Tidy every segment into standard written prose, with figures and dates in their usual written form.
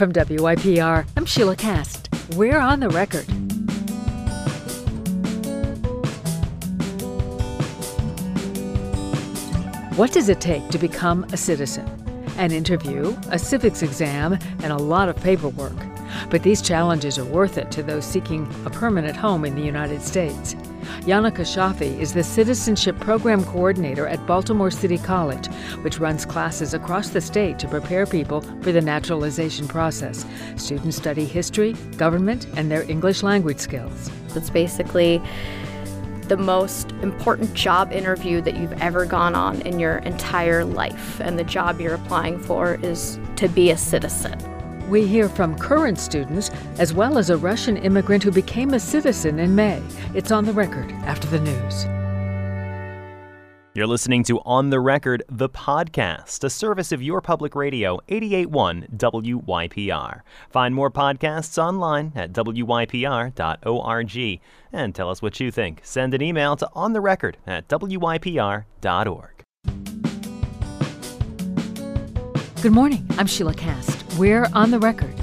From WYPR, I'm Sheila Cast. We're on the record. What does it take to become a citizen? An interview, a civics exam, and a lot of paperwork. But these challenges are worth it to those seeking a permanent home in the United States. Yana Kashafi is the Citizenship Program Coordinator at Baltimore City College, which runs classes across the state to prepare people for the naturalization process. Students study history, government, and their English language skills. It's basically the most important job interview that you've ever gone on in your entire life. And the job you're applying for is to be a citizen. We hear from current students as well as a Russian immigrant who became a citizen in May. It's on the record after the news. You're listening to On the Record, the podcast, a service of your public radio, 88.1 WYPR. Find more podcasts online at wypr.org. And tell us what you think. Send an email to ontherecord@wypr.org. Good morning. I'm Sheila Cast. We're on the record.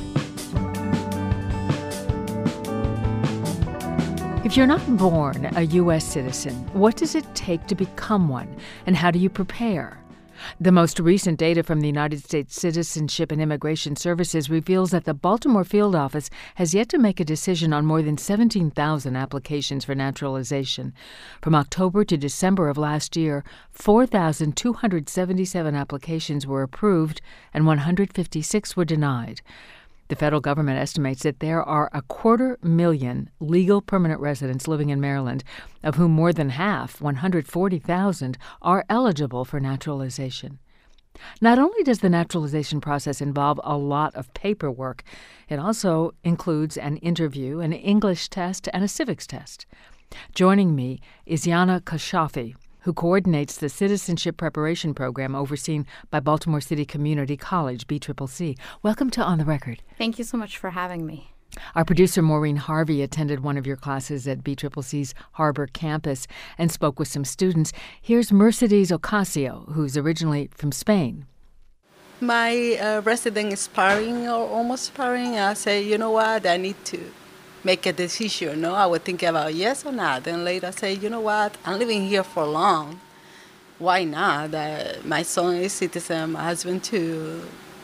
If you're not born a U.S. citizen, what does it take to become one, and how do you prepare? The most recent data from the United States Citizenship and Immigration Services reveals that the Baltimore field office has yet to make a decision on more than 17,000 applications for naturalization. From October to December of last year, 4,277 applications were approved and 156 were denied. The federal government estimates that there are 250,000 legal permanent residents living in Maryland, of whom more than half, 140,000, are eligible for naturalization. Not only does the naturalization process involve a lot of paperwork, it also includes an interview, an English test, and a civics test. Joining me is Yana Kashafi, who coordinates the Citizenship Preparation Program overseen by Baltimore City Community College, BCCC. Welcome to On the Record. Thank you so much for having me. Our producer, Maureen Harvey, attended one of your classes at BCCC's Harbor campus and spoke with some students. Here's Mercedes Ocasio, who's originally from Spain. My resident is expiring or almost expiring. I say, you know what, I need to make a decision. No, I would think about yes or not. Then later I say, you know what, I'm living here for long. Why not? My son is citizen, my husband too.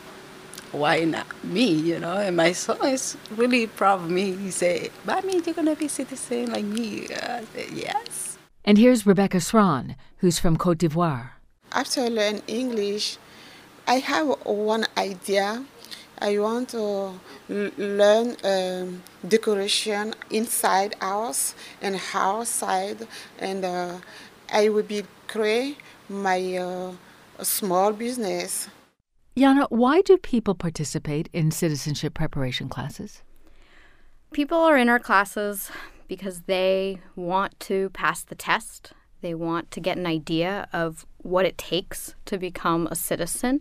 Why not me, And my son is really proud of me. He said, Mommy, you're going to be citizen like me. I said, yes. And here's Rebecca Sran, who's from Côte d'Ivoire. After I learn English, I have one idea. I want to learn decoration inside house and outside, and I will create my small business. Yana, why do people participate in citizenship preparation classes? People are in our classes because they want to pass the test. They want to get an idea of what it takes to become a citizen.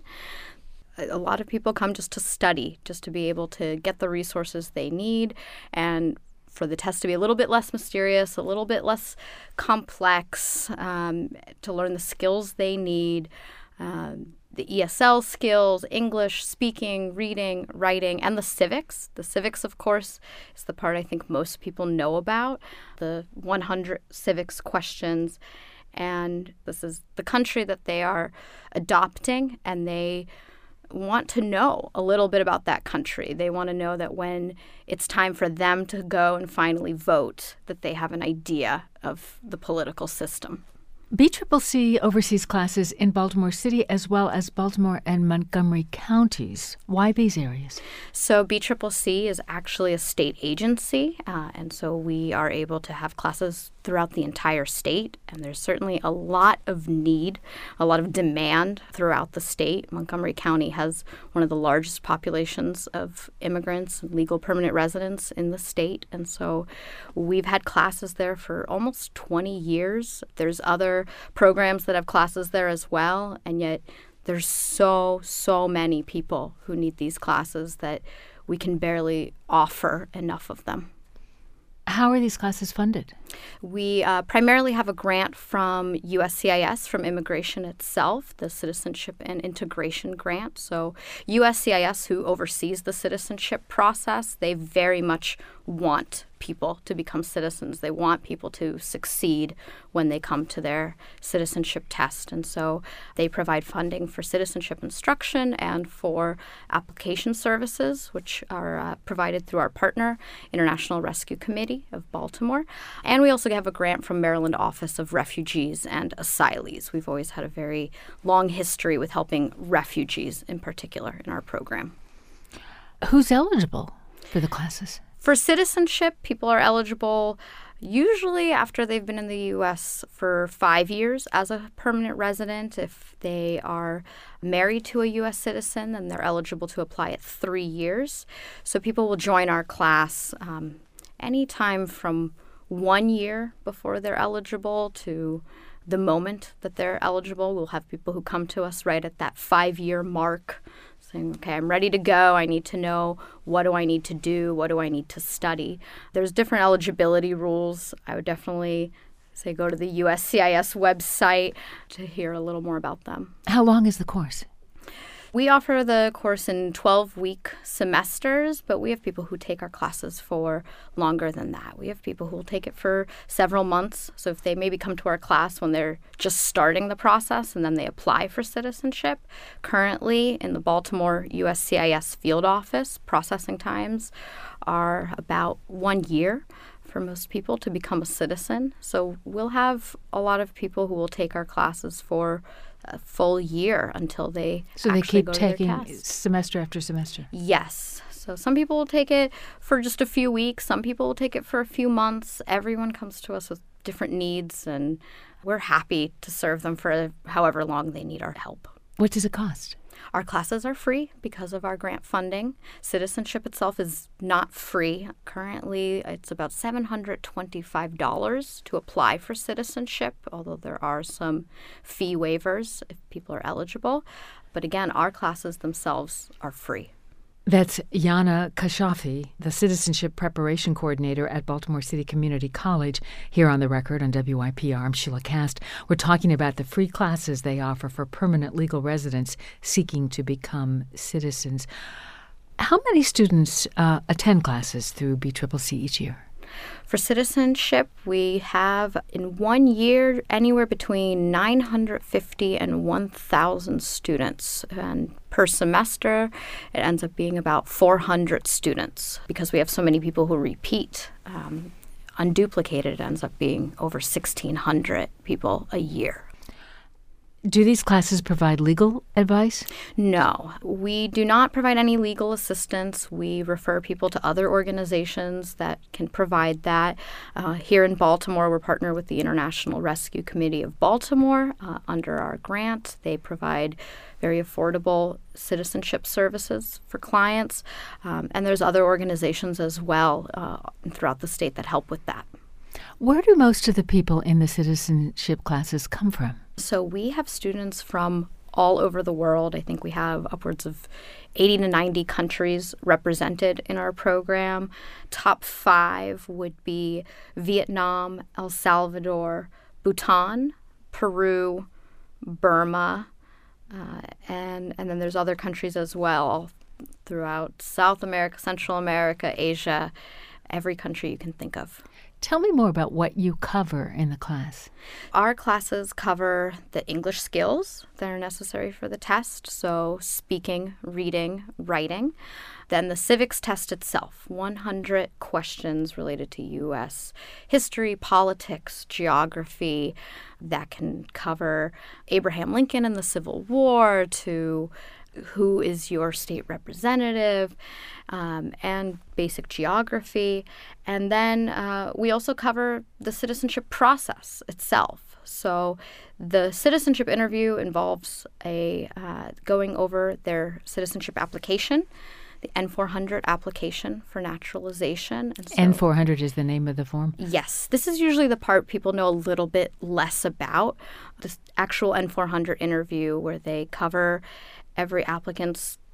A lot of people come just to study, just to be able to get the resources they need and for the test to be a little bit less mysterious, a little bit less complex, to learn the skills they need, the ESL skills, English, speaking, reading, writing, and the civics. The civics, of course, is the part I think most people know about, the 100 civics questions. And this is the country that they are adopting, and they want to know a little bit about that country. They want to know that when it's time for them to go and finally vote, that they have an idea of the political system. BCCC oversees classes in Baltimore City as well as Baltimore and Montgomery counties. Why these areas? So BCCC is actually a state agency, and so we are able to have classes throughout the entire state, and there's certainly a lot of need, a lot of demand throughout the state. Montgomery County has one of the largest populations of immigrants and legal permanent residents in the state, and so we've had classes there for almost 20 years. There's other programs that have classes there as well, and yet there's so many people who need these classes that we can barely offer enough of them. How are these classes funded? We primarily have a grant from USCIS, from immigration itself, the Citizenship and Integration Grant. So USCIS, who oversees the citizenship process, they very much want people to become citizens. They want people to succeed when they come to their citizenship test. And so they provide funding for citizenship instruction and for application services, which are provided through our partner, International Rescue Committee of Baltimore. And we also have a grant from Maryland Office of Refugees and Asylees. We've always had a very long history with helping refugees in particular in our program. Who's eligible for the classes? For citizenship, people are eligible usually after they've been in the U.S. for 5 years as a permanent resident. If they are married to a U.S. citizen, then they're eligible to apply at 3 years. So people will join our class anytime from 1 year before they're eligible to the moment that they're eligible. We'll have people who come to us right at that 5-year mark saying, okay, I'm ready to go. I need to know, what do I need to do? What do I need to study? There's different eligibility rules. I would definitely say go to the USCIS website to hear a little more about them. How long is the course? We offer the course in 12-week semesters, but we have people who take our classes for longer than that. We have people who will take it for several months. So if they maybe come to our class when they're just starting the process and then they apply for citizenship, currently in the Baltimore USCIS field office, processing times are about 1 year for most people to become a citizen. So we'll have a lot of people who will take our classes for a full year until they So they keep go to taking their test. semester after semester? Yes. So some people will take it for just a few weeks. Some people will take it for a few months. Everyone comes to us with different needs, and we're happy to serve them for however long they need our help. What does it cost? Our classes are free because of our grant funding. Citizenship itself is not free. Currently, it's about $725 to apply for citizenship, although there are some fee waivers if people are eligible. But again, our classes themselves are free. That's Yana Kashafi, the Citizenship Preparation Coordinator at Baltimore City Community College, here on The Record on WYPR. I'm Sheila Cast. We're talking about the free classes they offer for permanent legal residents seeking to become citizens. How many students attend classes through BCCC each year? For citizenship, we have in 1 year anywhere between 950 and 1,000 students. And per semester, it ends up being about 400 students because we have so many people who repeat. Unduplicated, it ends up being over 1,600 people a year. Do these classes provide legal advice? No, we do not provide any legal assistance. We refer people to other organizations that can provide that. Here in Baltimore, we're partnered with the International Rescue Committee of Baltimore under our grant. They provide very affordable citizenship services for clients. And there's other organizations as well throughout the state that help with that. Where do most of the people in the citizenship classes come from? So we have students from all over the world. I think we have upwards of 80 to 90 countries represented in our program. Top 5 would be Vietnam, El Salvador, Bhutan, Peru, Burma, and then there's other countries as well throughout South America, Central America, Asia, every country you can think of. Tell me more about what you cover in the class. Our classes cover the English skills that are necessary for the test, so speaking, reading, writing. Then the civics test itself, 100 questions related to U.S. history, politics, geography, that can cover Abraham Lincoln and the Civil War to who is your state representative, and basic geography. And then we also cover the citizenship process itself. So the citizenship interview involves going over their citizenship application, the N-400 application for naturalization. And so, N-400 is the name of the form? Yes. This is usually the part people know a little bit less about, the actual N-400 interview where they cover every applicant's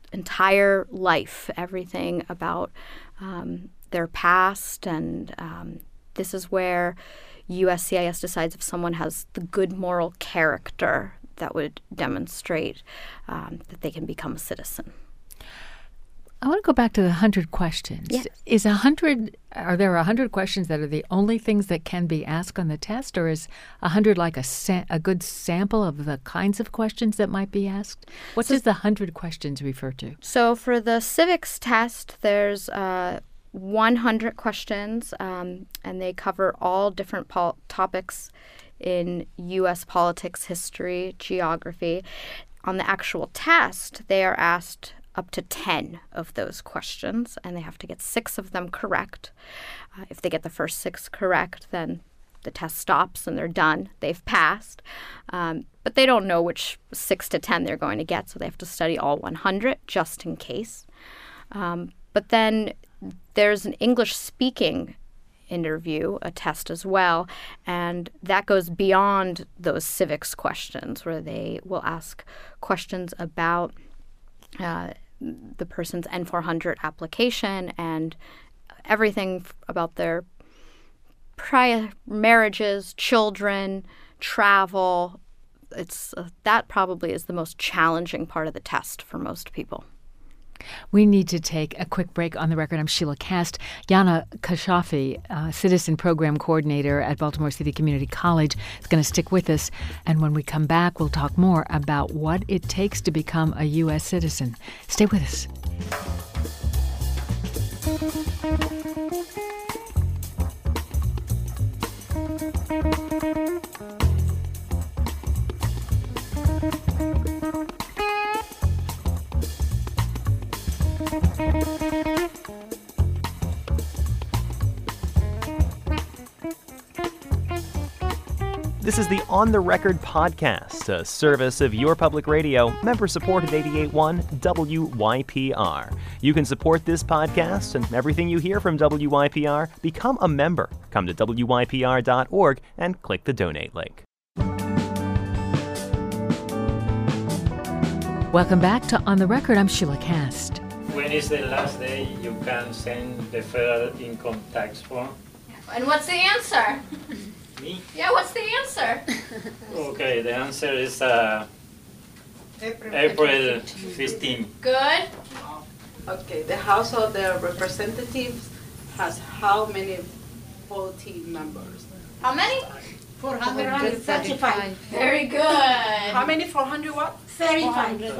entire life, everything about their past, and this is where USCIS decides if someone has the good moral character that would demonstrate that they can become a citizen. I want to go back to the 100 questions. Yes. Are there 100 questions that are the only things that can be asked on the test, or is 100 like a good sample of the kinds of questions that might be asked? What does the 100 questions refer to? So for the civics test, there's 100 questions, and they cover all different topics in U.S. politics, history, geography. On the actual test, they are asked up to 10 of those questions, and they have to get 6 of them correct. If they get the first 6 correct, then the test stops and they're done. They've passed. But they don't know which 6 to 10 they're going to get, so they have to study all 100 just in case. But then there's an English speaking interview, a test as well, and that goes beyond those civics questions, where they will ask questions about the person's N400 application and everything about their prior marriages, children, travel. It's that probably is the most challenging part of the test for most people. We need to take a quick break. On the record, I'm Sheila Kast. Yana Kashafi, Citizen Program Coordinator at Baltimore City Community College, is going to stick with us. And when we come back, we'll talk more about what it takes to become a U.S. citizen. Stay with us. This is the On the Record podcast, a service of your public radio, member-supported 88.1 WYPR. You can support this podcast and everything you hear from WYPR. Become a member. Come to WYPR.org and click the donate link. Welcome back to On the Record. I'm Sheila Kast. When is the last day you can send the federal income tax form? And what's the answer? Me? Yeah, what's the answer? Okay, the answer is April 15. Good. Okay, the House of the Representatives has how many voting members? How many? 435. Very good. How many? 400 what? 35.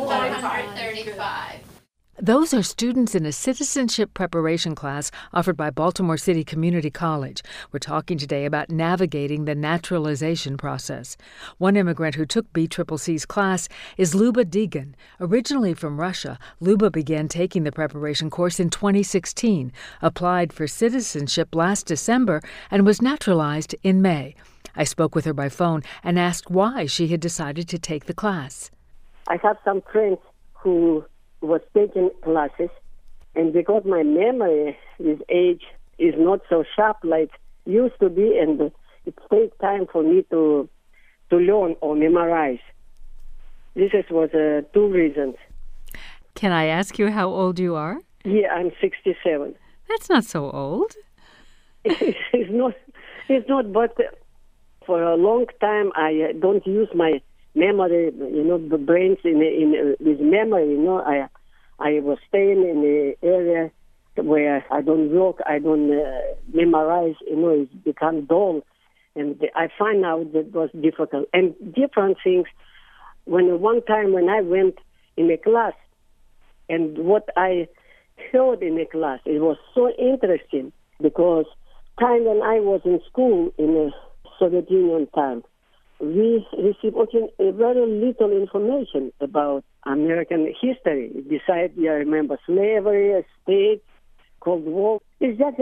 435. Those are students in a citizenship preparation class offered by Baltimore City Community College. We're talking today about navigating the naturalization process. One immigrant who took BCCC's class is Luba Degan. Originally from Russia, Luba began taking the preparation course in 2016, applied for citizenship last December, and was naturalized in May. I spoke with her by phone and asked why she had decided to take the class. I have some friends who was taking classes, and because my memory with age is not so sharp like used to be, and it takes time for me to learn or memorize. This was 2 reasons. Can I ask you how old you are? Yeah, I'm 67. That's not so old. It's not, but for a long time I don't use my memory, the brains with memory, I was staying in the area where I don't work, I don't memorize, it's become dull. And I find out that it was difficult. And different things, one time when I went in a class, and what I heard in the class, it was so interesting, because time when I was in school in the Soviet Union time, we received very little information about American history. Besides, I remember slavery, state, Cold War. It's just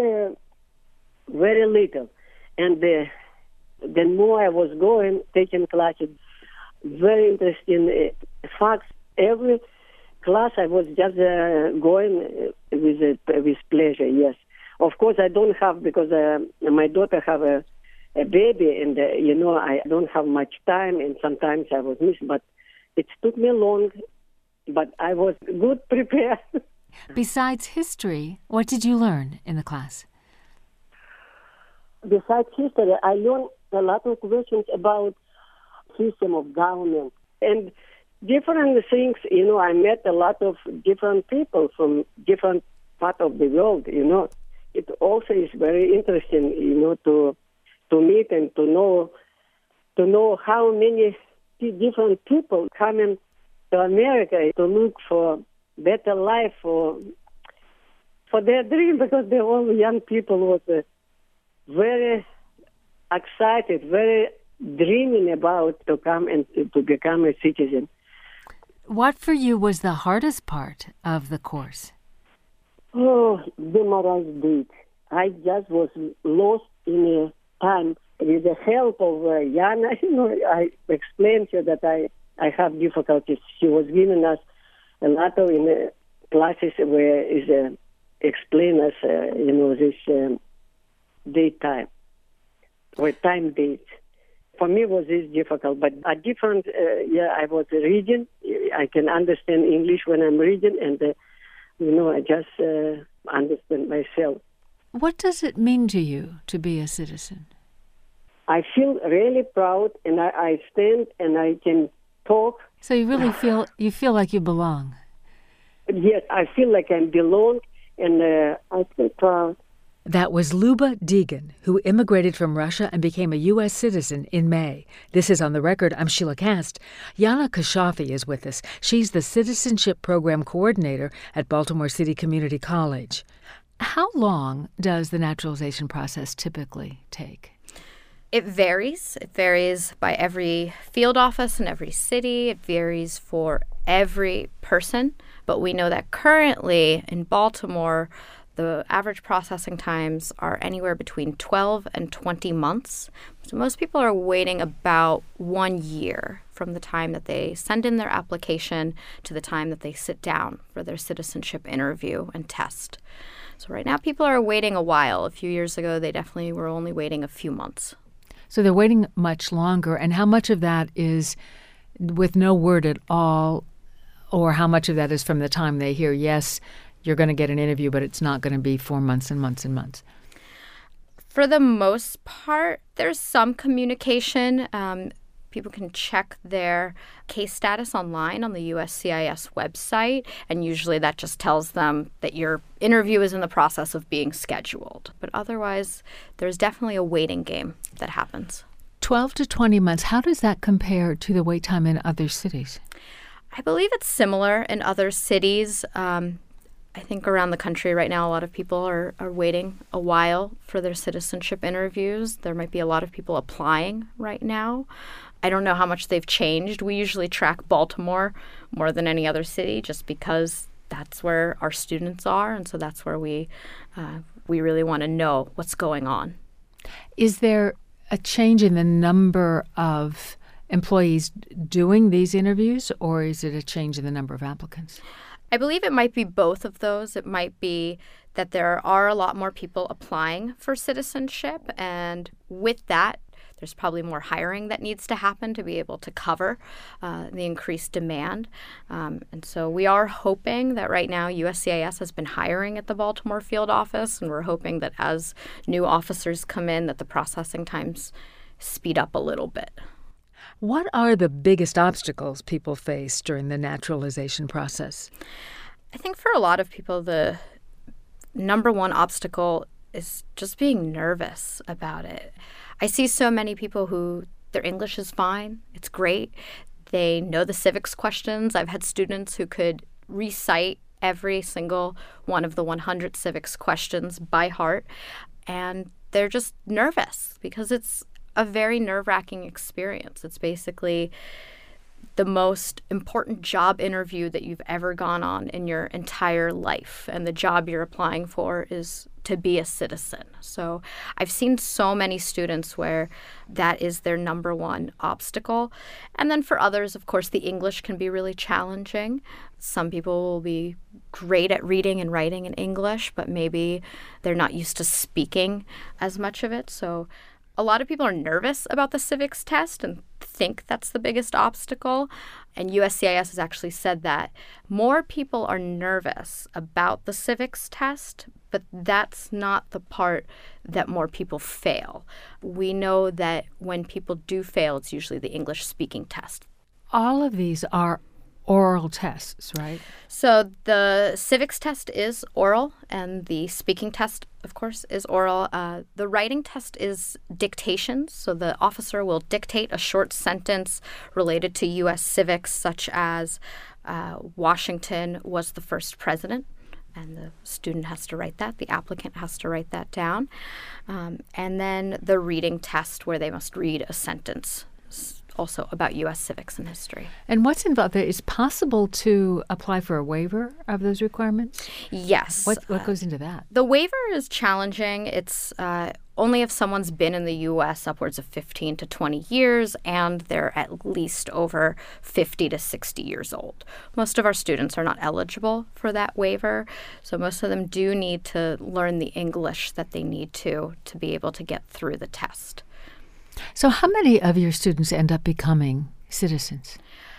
very little. And the more I was going, taking classes, very interesting facts. Every class I was just going with pleasure, yes. Of course, I don't have, because my daughter have a baby, and I don't have much time, and sometimes I was missed, but it took me long, but I was good prepared. Besides history, what did you learn in the class? Besides history, I learned a lot of questions about system of government and different things. I met a lot of different people from different part of the world. It also is very interesting, to meet and to know how many different people coming to America to look for better life for their dream, because they're all young people was very excited, very dreaming about to come and to become a citizen. What for you was the hardest part of the course? Oh, demoralized date. I just was lost in a time. With the help of Yana, I explained to her that I have difficulties. She was giving us a lot of classes where is explain us, this date time or time date. For me, was this difficult, but a different. I was reading. I can understand English when I'm reading, and I just understand myself. What does it mean to you to be a citizen? I feel really proud, and I stand and I can talk. So you really feel like you belong. Yes, I feel like I belong, and I feel proud. That was Luba Deegan, who immigrated from Russia and became a U.S. citizen in May. This is On the Record. I'm Sheila Kast. Yana Kashafi is with us. She's the Citizenship Program Coordinator at Baltimore City Community College. How long does the naturalization process typically take? It varies. It varies by every field office in every city. It varies for every person. But we know that currently in Baltimore, the average processing times are anywhere between 12 and 20 months. So most people are waiting about 1 year from the time that they send in their application to the time that they sit down for their citizenship interview and test. So right now people are waiting a while. A few years ago, they definitely were only waiting a few months. So they're waiting much longer. And how much of that is with no word at all, or how much of that is from the time they hear, yes, you're going to get an interview, but it's not going to be 4 months and months and months? For the most part, there's some communication. People can check their case status online on the USCIS website, and usually that just tells them that your interview is in the process of being scheduled. But otherwise, there's definitely a waiting game that happens. 12 to 20 months, how does that compare to the wait time in other cities? I believe it's similar in other cities. I think around the country right now, a lot of people are waiting a while for their citizenship interviews. There might be a lot of people applying right now. I don't know how much they've changed. We usually track Baltimore more than any other city just because that's where our students are, and so that's where we really want to know what's going on. Is there a change in the number of employees doing these interviews, or is it a change in the number of applicants? I believe it might be both of those. It might be that there are a lot more people applying for citizenship, and with that, there's probably more hiring that needs to happen to be able to cover the increased demand. And so we are hoping that right now USCIS has been hiring at the Baltimore field office, and we're hoping that as new officers come in that the processing times speed up a little bit. What are the biggest obstacles people face during the naturalization process? I think for a lot of people, the number one obstacle is just being nervous about it. I see so many people who their English is fine. It's great. They know the civics questions. I've had students who could recite every single one of the 100 civics questions by heart, and they're just nervous because it's a very nerve-wracking experience. It's basically the most important job interview that you've ever gone on in your entire life. And the job you're applying for is to be a citizen. So I've seen so many students where that is their number one obstacle. And then for others, of course, the English can be really challenging. Some people will be great at reading and writing in English, but maybe they're not used to speaking as much of it. So A lot of people are nervous about the civics test and think that's the biggest obstacle. And USCIS has actually said that more people are nervous about the civics test, but that's not the part that more people fail. We know that when people do fail, it's usually the English speaking test. All of these are oral tests, right? So the civics test is oral, and the speaking test, of course, is oral. The writing test is dictation, so the officer will dictate a short sentence related to U.S. civics, such as Washington was the first president, and the student has to write that. The applicant has to write that down. And then the reading test, where they must read a sentence also about U.S. civics and history. And what's involved there? Is it possible to apply for a waiver of those requirements? Yes. What goes into that? The waiver is challenging. It's only if someone's been in the U.S. upwards of 15 to 20 years and they're at least over 50 to 60 years old. Most of our students are not eligible for that waiver, so most of them do need to learn the English that they need to be able to get through the test. So how many of your students end up becoming citizens?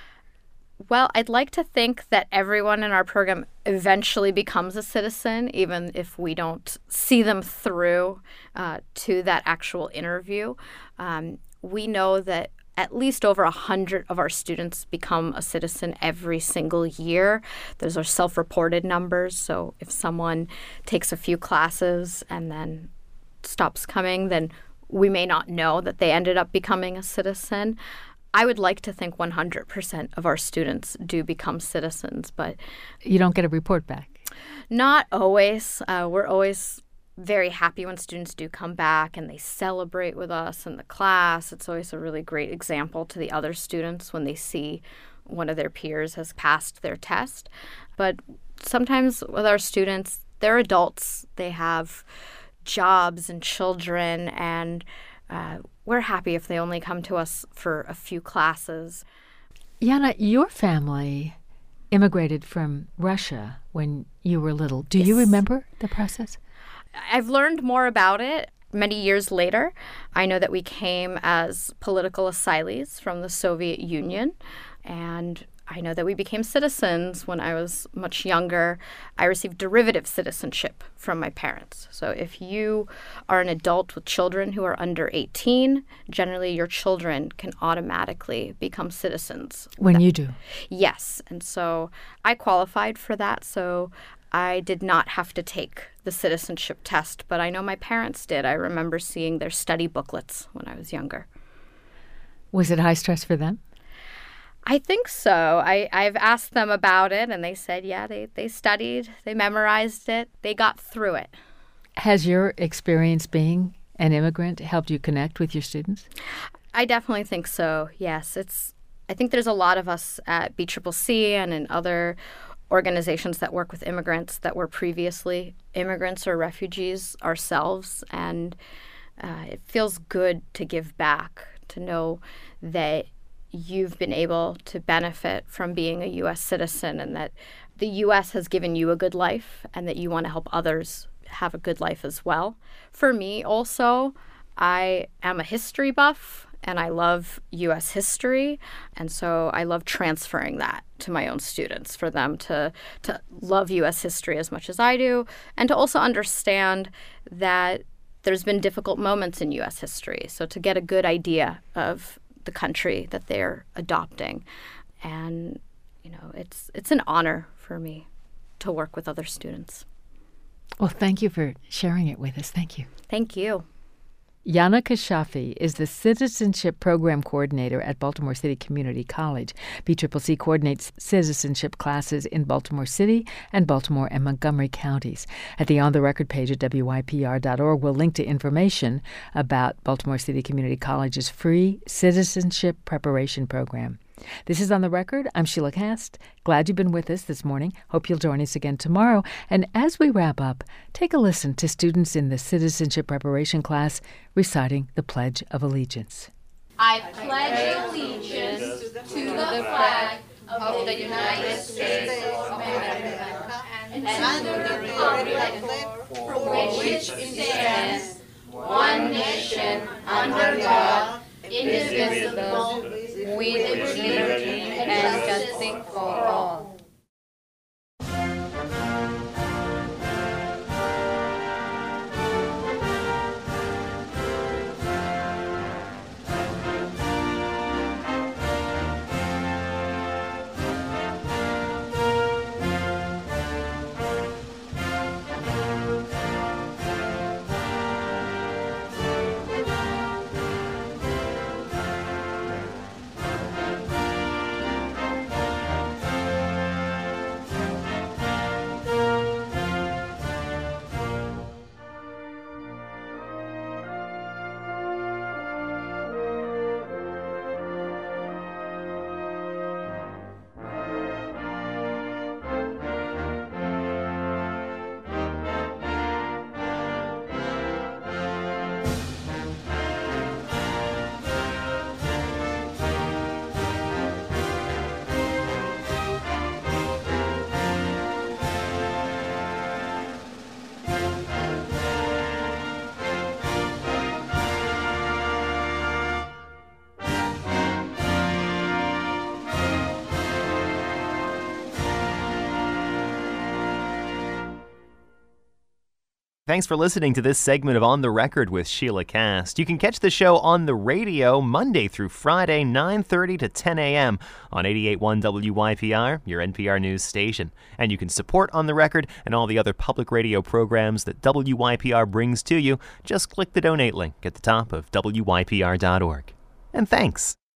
Well, I'd like to think that everyone in our program eventually becomes a citizen, even if we don't see them through to that actual interview. We know that at least over 100 of our students become a citizen every single year. Those are self-reported numbers, so if someone takes a few classes and then stops coming, then we may not know that they ended up becoming a citizen. I would like to think 100% of our students do become citizens, but you don't get a report back? Not always. We're always very happy when students do come back and they celebrate with us in the class. It's always a really great example to the other students when they see one of their peers has passed their test. But sometimes with our students, they're adults. They have jobs and children, and we're happy if they only come to us for a few classes. Yana, your family immigrated from Russia when you were little. Do you remember the process? I've learned more about it many years later. I know that we came as political asylees from the Soviet Union, and I know that we became citizens when I was much younger. I received derivative citizenship from my parents. So if you are an adult with children who are under 18, generally your children can automatically become citizens. When you do? Yes. And so I qualified for that. So I did not have to take the citizenship test, but I know my parents did. I remember seeing their study booklets when I was younger. Was it high stress for them? I think so. I've asked them about it, and they said, yeah, they studied, they memorized it, they got through it. Has your experience being an immigrant helped you connect with your students? I definitely think so, yes. I think there's a lot of us at BCCC and in other organizations that work with immigrants that were previously immigrants or refugees ourselves, and it feels good to give back, to know that you've been able to benefit from being a U.S. citizen and that the U.S. has given you a good life and that you want to help others have a good life as well. For me also, I am a history buff and I love U.S. history, and so I love transferring that to my own students for them to love U.S. history as much as I do, and to also understand that there's been difficult moments in U.S. history, so to get a good idea of the country that they're adopting. And, it's an honor for me to work with other students. Well, thank you for sharing it with us. Thank you. Thank you. Yana Kashafi is the Citizenship Program Coordinator at Baltimore City Community College. BCCC coordinates citizenship classes in Baltimore City and Baltimore and Montgomery counties. At the On the Record page at WYPR.org, we'll link to information about Baltimore City Community College's free citizenship preparation program. This is On the Record. I'm Sheila Cast. Glad you've been with us this morning. Hope you'll join us again tomorrow. And as we wrap up, take a listen to students in the citizenship preparation class reciting the Pledge of Allegiance. I pledge allegiance to the flag of the United States of America and to the republic for which it stands, one nation, under God, indivisible, with liberty and justice for all. Thanks for listening to this segment of On the Record with Sheila Cast. You can catch the show on the radio Monday through Friday, 9:30 to 10 a.m. on 88.1 WYPR, your NPR news station. And you can support On the Record and all the other public radio programs that WYPR brings to you. Just click the donate link at the top of WYPR.org. And thanks.